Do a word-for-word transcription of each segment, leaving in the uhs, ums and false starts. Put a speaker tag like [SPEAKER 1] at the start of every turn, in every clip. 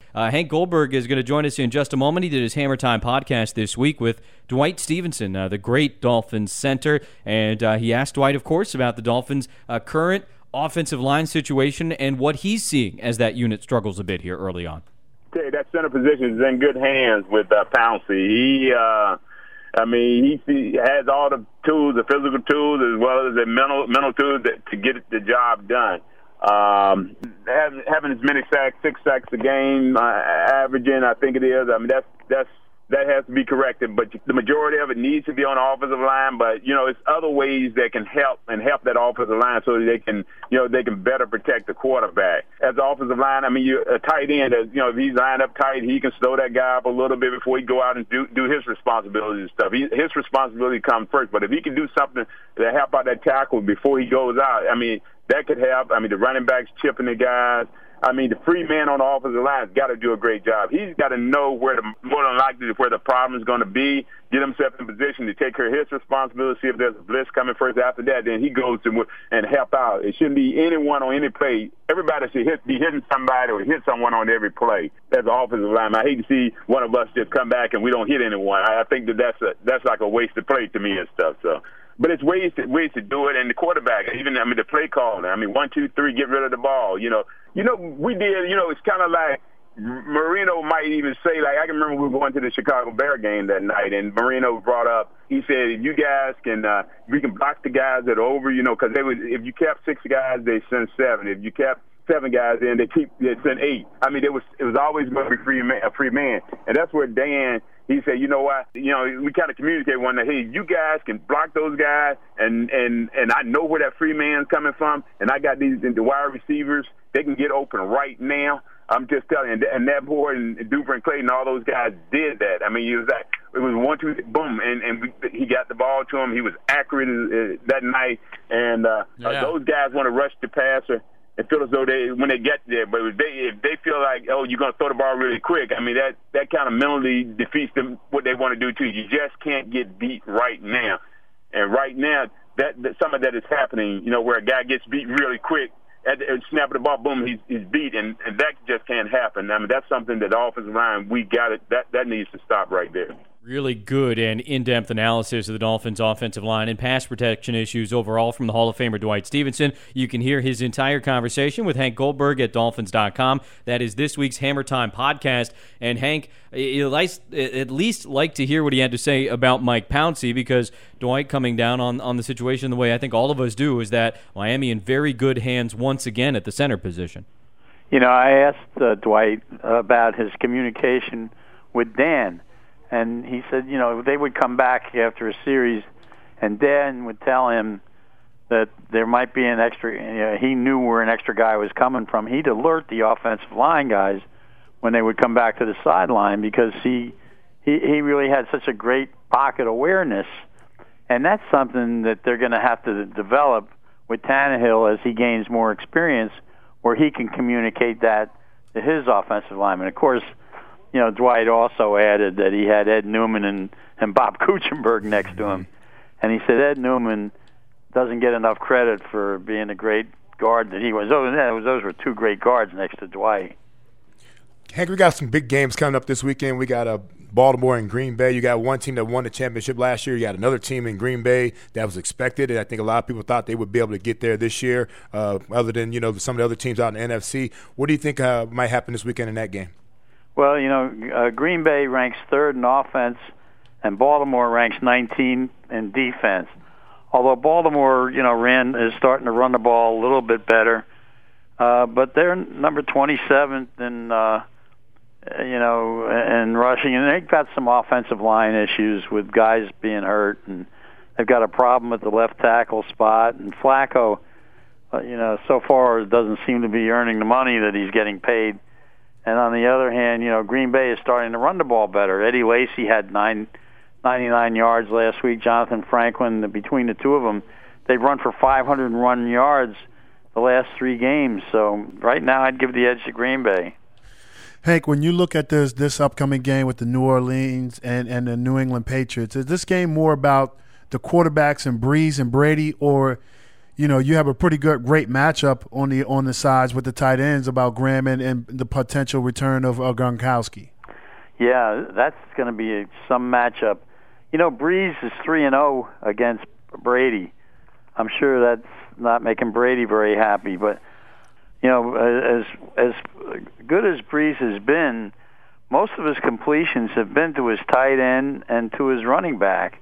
[SPEAKER 1] Uh, Hank Goldberg is going to join us in just a moment. He did his Hammer Time podcast this week with Dwight Stevenson, uh, the great Dolphins center, and uh, he asked Dwight, of course, about the Dolphins' uh, current offensive line situation and what he's seeing as that unit struggles a bit here early on.
[SPEAKER 2] Okay, that center position is in good hands with uh, Pouncey. He, uh, I mean, he, he has all the tools, the physical tools, as well as the mental mental tools that, to get the job done. Um, having, having as many sacks, six sacks a game, uh, averaging, I think it is. I mean, that's that's that has to be corrected. But the majority of it needs to be on the offensive line. But you know, it's other ways that can help and help that offensive line so that they can, you know, they can better protect the quarterback. As the offensive line, I mean, you a tight end. You know, if he's lined up tight, he can slow that guy up a little bit before he go out and do do his responsibilities and stuff. He, his responsibility comes first. But if he can do something to help out that tackle before he goes out, I mean, that could help. I mean, the running backs chipping the guys. I mean, the free man on the offensive line has got to do a great job. He's got to know where the more than likely where the problem is going to be, get himself in position to take care of his responsibility, see if there's a blitz coming first. After that, then he goes to and help out. It shouldn't be anyone on any play. Everybody should hit, be hitting somebody or hit someone on every play as an offensive lineman. I hate to see one of us just come back and we don't hit anyone. I think that that's, a, that's like a waste of play to me and stuff. So. But it's ways to, ways to do it, and the quarterback, even, I mean, the play calling. I mean, one, two, three, get rid of the ball. You know, you know, we did, you know, it's kind of like Marino might even say, like, I can remember we were going to the Chicago Bear game that night, and Marino brought up, he said, if you guys can, uh, we can block the guys that are over, you know, because they would, if you kept six guys, they send seven. If you kept seven guys in, they keep, they send eight. I mean, it was, it was always going to be free man, a free man. And that's where Dan, he said, you know what, you know, we kind of communicate one day, hey, you guys can block those guys, and, and, and I know where that free man's coming from, and I got these the wide receivers, they can get open right now. I'm just telling you, and, and that boy and Duper and Clayton, all those guys did that. I mean, it was like, it was one, two, boom, and, and we, he got the ball to him. He was accurate uh, that night, and uh, yeah. uh, those guys want to rush the passer and feel as though they, when they get there, but if they, if they feel like, oh, you're going to throw the ball really quick, I mean, that, that kind of mentally defeats them, what they want to do, too. You just can't get beat right now. And right now, that, that some of that is happening, you know, where a guy gets beat really quick, at the snap of the ball, boom, he's, he's beat, and, and that just can't happen. I mean, that's something that the offensive line, we got it, that, that needs to stop right there.
[SPEAKER 1] Really good and in-depth analysis of the Dolphins' offensive line and pass protection issues overall from the Hall of Famer Dwight Stevenson. You can hear his entire conversation with Hank Goldberg at Dolphins dot com. That is this week's Hammer Time podcast. And Hank, you at least like to hear what he had to say about Mike Pouncey, because Dwight coming down on, on the situation the way I think all of us do is that Miami in very good hands once again at the center position.
[SPEAKER 3] You know, I asked uh, Dwight about his communication with Dan. And he said, you know, they would come back after a series, and Dan would tell him that there might be an extra, you know, he knew where an extra guy was coming from. He'd alert the offensive line guys when they would come back to the sideline, because he, he, he really had such a great pocket awareness. And that's something that they're going to have to develop with Tannehill as he gains more experience, where he can communicate that to his offensive linemen. Of course, you know, Dwight also added that he had Ed Newman and, and Bob Kuchenberg next to him. And he said Ed Newman doesn't get enough credit for being a great guard that he was. Those, those were two great guards next to Dwight.
[SPEAKER 4] Hank, we got some big games coming up this weekend. We got a Baltimore and Green Bay. You got one team that won the championship last year. You got another team in Green Bay that was expected, and I think a lot of people thought they would be able to get there this year, uh, other than, you know, some of the other teams out in the N F C. What do you think uh, might happen this weekend in that game?
[SPEAKER 3] Well, you know, uh, Green Bay ranks third in offense, and Baltimore ranks nineteenth in defense. Although Baltimore, you know, ran is starting to run the ball a little bit better, uh, but they're number twenty-seventh in, uh, you know, in rushing, and they've got some offensive line issues with guys being hurt, and they've got a problem at the left tackle spot. And Flacco, uh, you know, so far doesn't seem to be earning the money that he's getting paid. And on the other hand, you know, Green Bay is starting to run the ball better. Eddie Lacy had nine, ninety-nine yards last week. Jonathan Franklin, between the two of them, they've run for five hundred one yards the last three games. So right now I'd give the edge to Green Bay.
[SPEAKER 5] Hank, when you look at this this upcoming game with the New Orleans and, and the New England Patriots, is this game more about the quarterbacks and Breeze and Brady, or you know, you have a pretty good, great matchup on the on the sides with the tight ends about Graham and, and the potential return of uh, Gronkowski.
[SPEAKER 3] Yeah, that's going to be a, some matchup. You know, Breeze is three and zero against Brady. I'm sure that's not making Brady very happy, but you know, as as good as Breeze has been, most of his completions have been to his tight end and to his running back.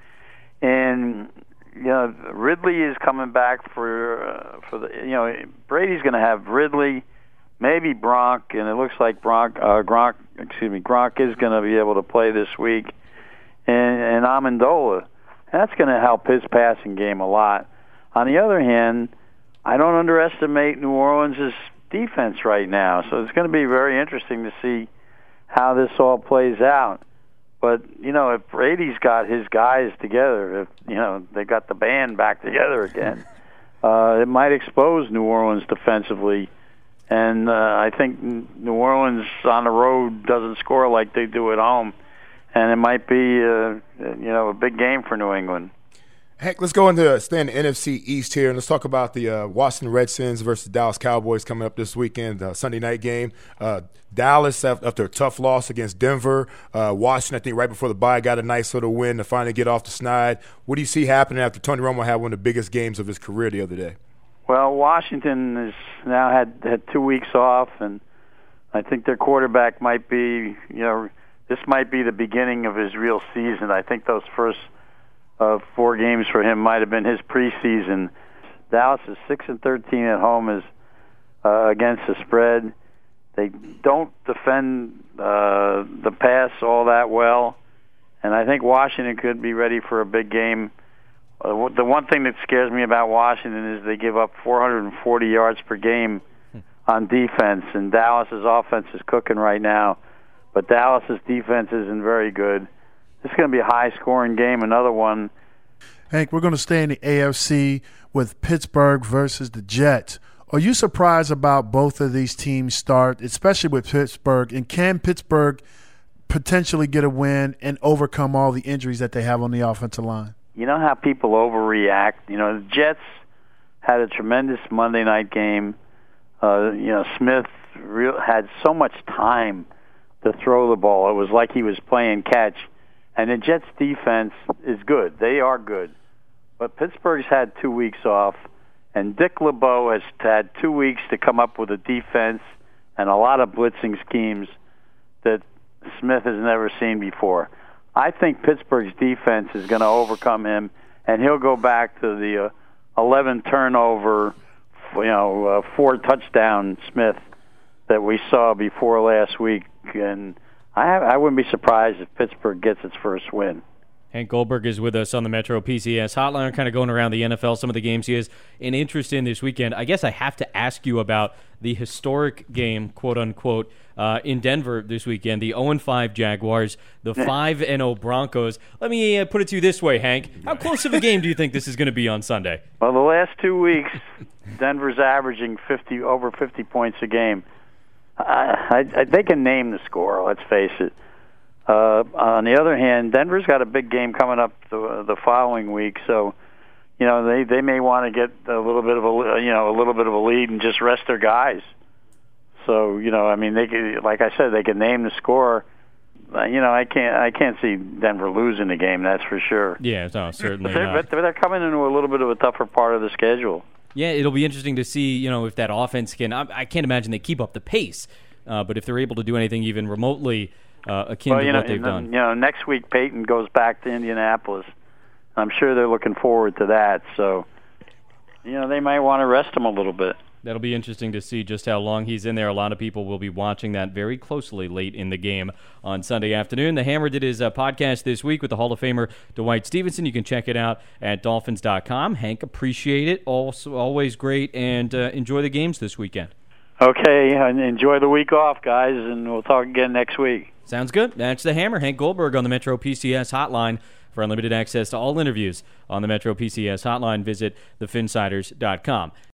[SPEAKER 3] And you know, Ridley is coming back for uh, for the you know Brady's going to have Ridley, maybe Gronk, and it looks like Gronk uh, Gronk excuse me Gronk is going to be able to play this week, and, and Amendola. And that's going to help his passing game a lot. On the other hand, I don't underestimate New Orleans' defense right now, so it's going to be very interesting to see how this all plays out. But, you know, if Brady's got his guys together, if, you know, they got the band back together again, uh, it might expose New Orleans defensively. And uh, I think New Orleans on the road doesn't score like they do at home. And it might be, uh, you know, a big game for New England.
[SPEAKER 4] Heck, let's go into stay in the N F C East here, and let's talk about the uh, Washington Redskins versus Dallas Cowboys coming up this weekend, uh, Sunday night game. Uh, Dallas, after a tough loss against Denver, uh, Washington, I think right before the bye, got a nice little win to finally get off the snide. What do you see happening after Tony Romo had one of the biggest games of his career the other day?
[SPEAKER 3] Well, Washington has now had, had two weeks off, and I think their quarterback might be, you know, this might be the beginning of his real season. I think those first Uh, four games for him might have been his preseason. Dallas is six and thirteen at home is uh, against the spread. They don't defend uh, the pass all that well, and I think Washington could be ready for a big game. Uh, the one thing that scares me about Washington is they give up four hundred forty yards per game on defense, and Dallas's offense is cooking right now, but Dallas's defense isn't very good. This is going to be a high-scoring game, another one.
[SPEAKER 5] Hank, we're going to stay in the A F C with Pittsburgh versus the Jets. Are you surprised about both of these teams' start, especially with Pittsburgh? And can Pittsburgh potentially get a win and overcome all the injuries that they have on the offensive line?
[SPEAKER 3] You know how people overreact. You know, the Jets had a tremendous Monday night game. Uh, you know, Smith real, had so much time to throw the ball. It was like he was playing catch. And the Jets' defense is good. They are good. But Pittsburgh's had two weeks off, and Dick LeBeau has had two weeks to come up with a defense and a lot of blitzing schemes that Smith has never seen before. I think Pittsburgh's defense is going to overcome him, and he'll go back to the uh, eleven turnover, you know, uh, four touchdown Smith that we saw before last week. And I, have, I wouldn't be surprised if Pittsburgh gets its first win.
[SPEAKER 1] Hank Goldberg is with us on the Metro P C S hotline, kind of going around the N F L, some of the games he has an interest in this weekend. I guess I have to ask you about the historic game, quote-unquote, uh, in Denver this weekend, the oh and five Jaguars, the five and oh Broncos. Let me uh, put it to you this way, Hank. How close of a game do you think this is going to be on Sunday?
[SPEAKER 3] Well, the last two weeks, Denver's averaging fifty over fifty points a game. I, I, they can name the score, let's face it. Uh, on the other hand, Denver's got a big game coming up the, the following week, so you know they, they may want to get a little bit of a you know a little bit of a lead and just rest their guys. So you know, I mean, they could, like I said, they can name the score. Uh, you know, I can't I can't see Denver losing the game. That's for sure.
[SPEAKER 1] Yeah, no, certainly.
[SPEAKER 3] But they're,
[SPEAKER 1] not.
[SPEAKER 3] but they're coming into a little bit of a tougher part of the schedule.
[SPEAKER 1] Yeah, it'll be interesting to see, you know, if that offense can. I, I can't imagine they keep up the pace, uh, but if they're able to do anything even remotely uh, akin
[SPEAKER 3] well,
[SPEAKER 1] to
[SPEAKER 3] you know,
[SPEAKER 1] what they've
[SPEAKER 3] then,
[SPEAKER 1] done.
[SPEAKER 3] You know, next week Peyton goes back to Indianapolis. I'm sure they're looking forward to that. So, you know, they might want to rest him a little bit.
[SPEAKER 1] That'll be interesting to see just how long he's in there. A lot of people will be watching that very closely late in the game on Sunday afternoon. The Hammer did his uh, podcast this week with the Hall of Famer Dwight Stevenson. You can check it out at dolphins dot com. Hank, appreciate it. Also, always great, and uh, enjoy the games this weekend.
[SPEAKER 3] Okay, and enjoy the week off, guys, and we'll talk again next week.
[SPEAKER 1] Sounds good. That's the Hammer. Hank Goldberg on the Metro P C S hotline. For unlimited access to all interviews on the Metro P C S hotline, visit the finsiders dot com.